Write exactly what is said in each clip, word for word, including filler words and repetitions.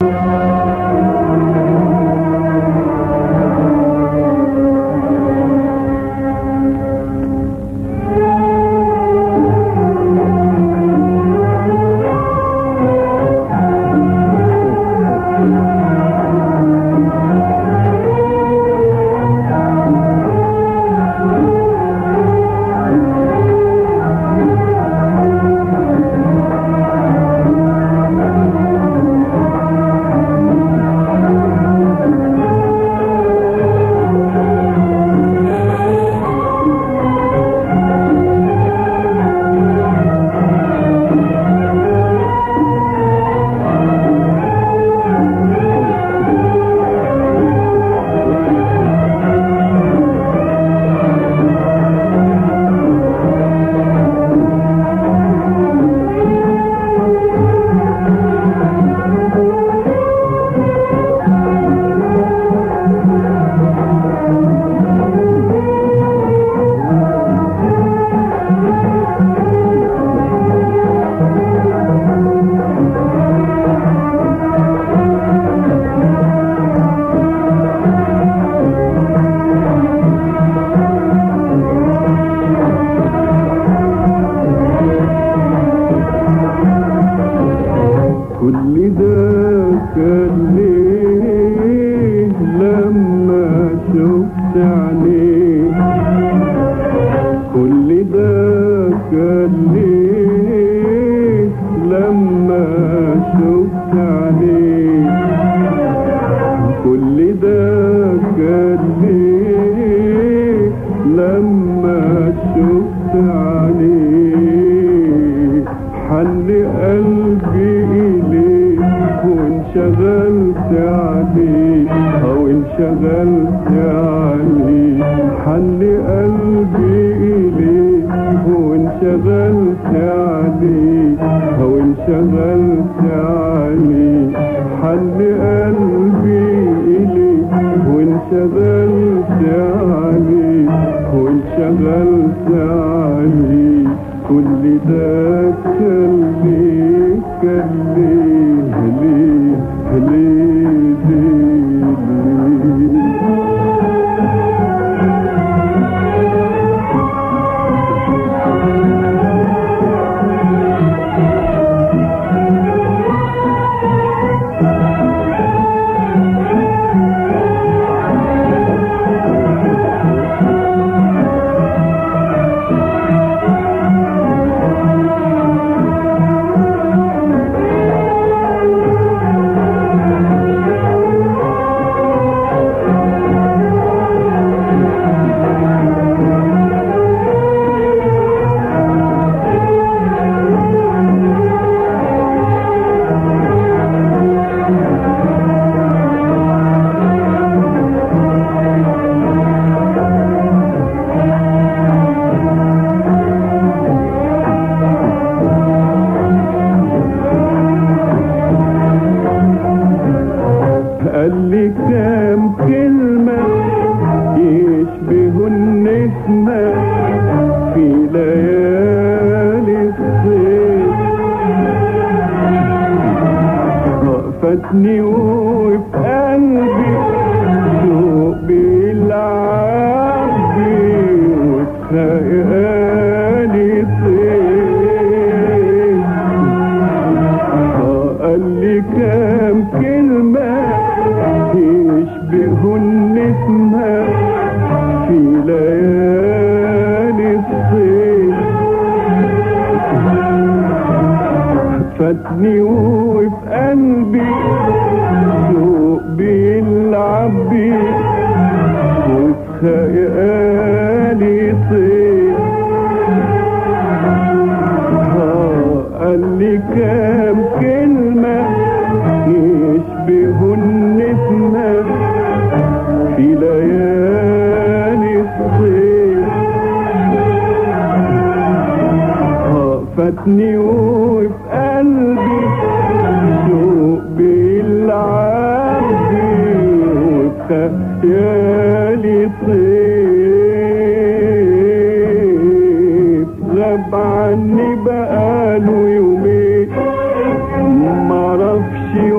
عني بقاله يومين معرفش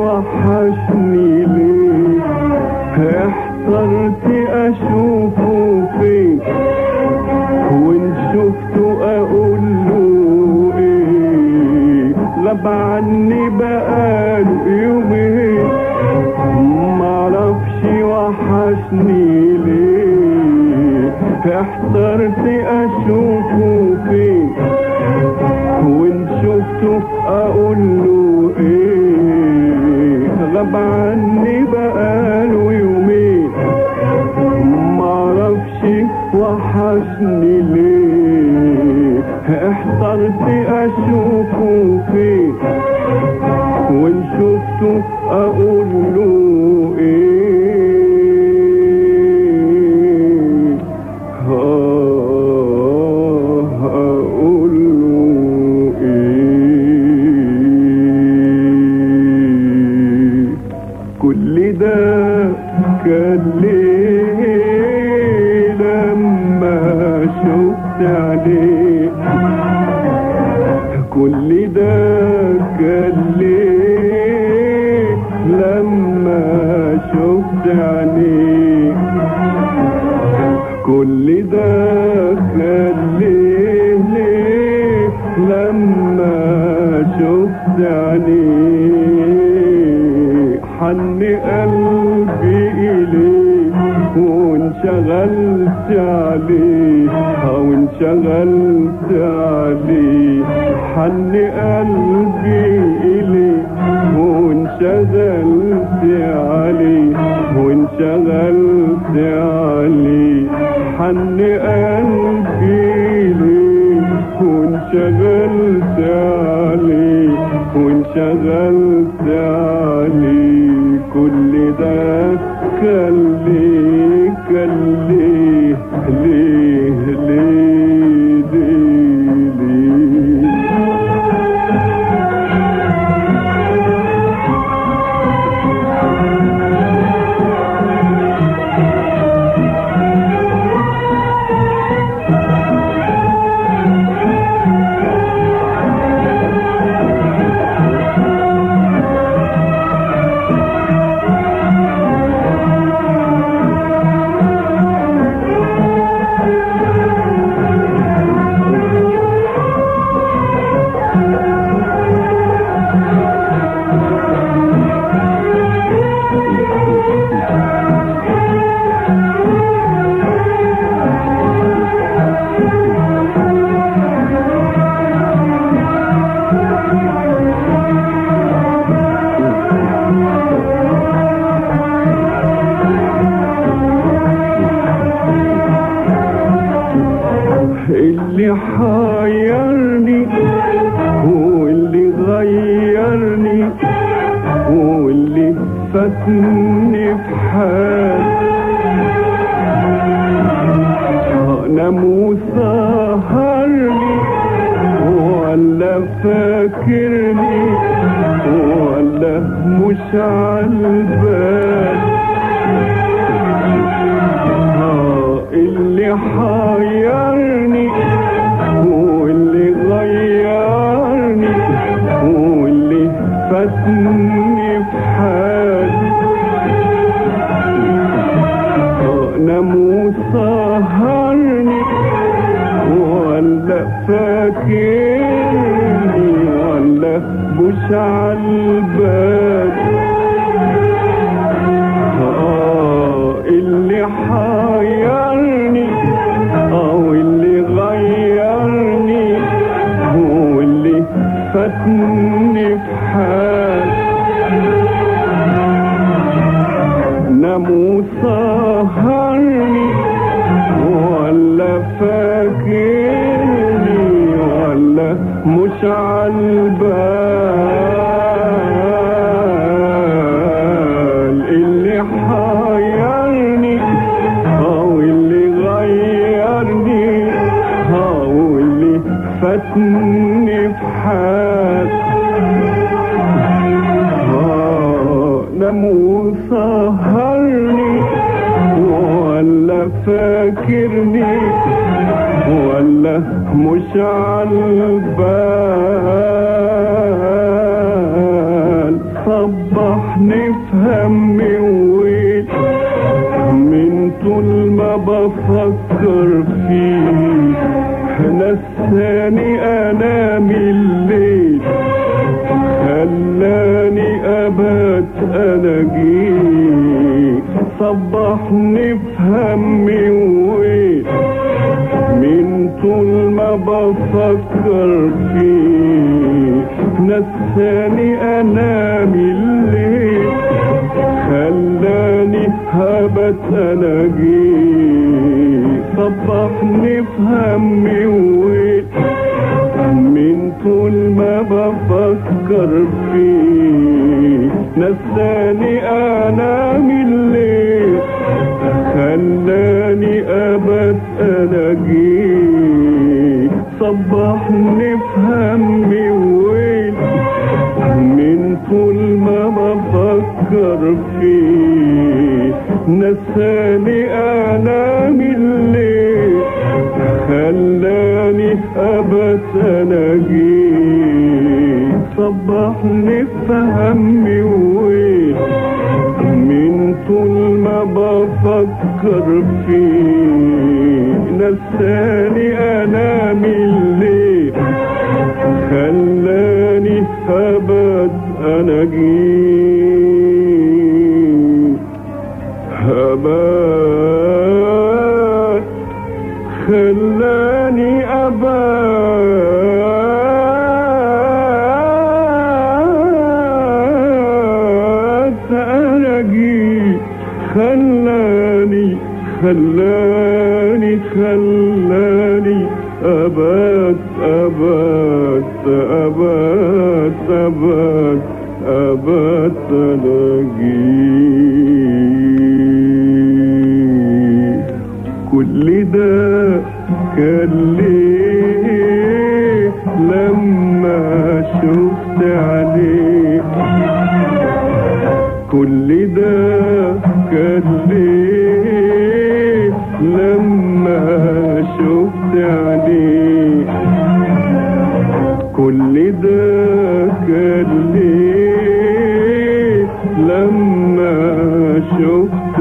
وحشني ليه؟ احترت اشوفه فين، وان شفته اقول له ايه؟ غاب عني بقاله يومين، معرفش وحشني ليه. احترت اشوفه فين، وان شفته اقول له ايه؟ غاب عني بقاله يومين، معرفش وحشني ليه. احترت اشوفه فين، وان شفته اقول له ايه؟ آه اقول له ايه؟ كل ده كان ليه لما شفت عليه؟ كل ده كان ليه لما شفت عليه؟ كل ده كان ليه ليه لما شفت عليه؟ حن قلبي إليه وانشغلت عليه، أو انشغلت عليه. حن قلبي إليه وانشغلت عليه، وانشغلت عليه. حن قلبي إليه وانشغلت عليه، وانشغلت عليه. كل ده كان ليه كان ليه ليه ليه ليه ليه؟ اللي حيرني واللي غيرني واللي فاتني في حال، نام وسهرني ولا فاكرني ولا مش عالبال. اللي حيرني واللي غيرني واللي فاتني في حال، نام وسهرني ولا فاكرني ولا مش عالبال. اللي حيرني او اللي غيرني واللي فاتني في حال، نام وسهرني ولا فاكرني ولا مش عالبال. اللي حيرني او اللي غيرني او اللي فاتني في حال، نام وسهرني ولا فاكرني ولا مش عالبال. صبح صبحني في هم وويل من طول ما بفكر فيه نساني انام الليل خلاني ابات اناجيه صبحني في هم وويل من طول ما بفكر فيه نساني انام الليل خلاني هبت اناجيه صبحني في هم وويل من طول ما بفكر فيه نساني انام الليل خلاني ابد اناجيه صبحني في هم وويل من طول ما بفكر فيه نساني انام الليل خلاني ابت اناجيه صبحني في هم وويل من طول ما بفكر فيه نساني انام الليل خلاني ابد اناجيه هبات خلاني ابات اناجيه خلاني خلاني خلاني ابات ابات ابات ابات ابات اناجيه كل ده كان ليه لما شفت عليه كل ده كان ليه لما شفت عليه كل ده كان ليه لما شفت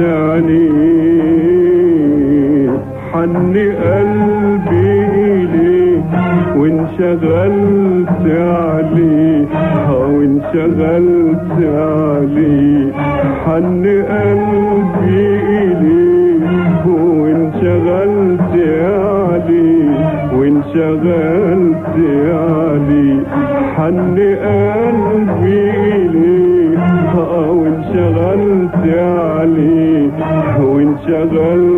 عليه حن قلبي إليه وانشغلت عليه وانشغلت عليه حن قلبي إليه وانشغلت عليه وانشغلت عليه حن قلبي إليه وانشغلت عليه وانشغلت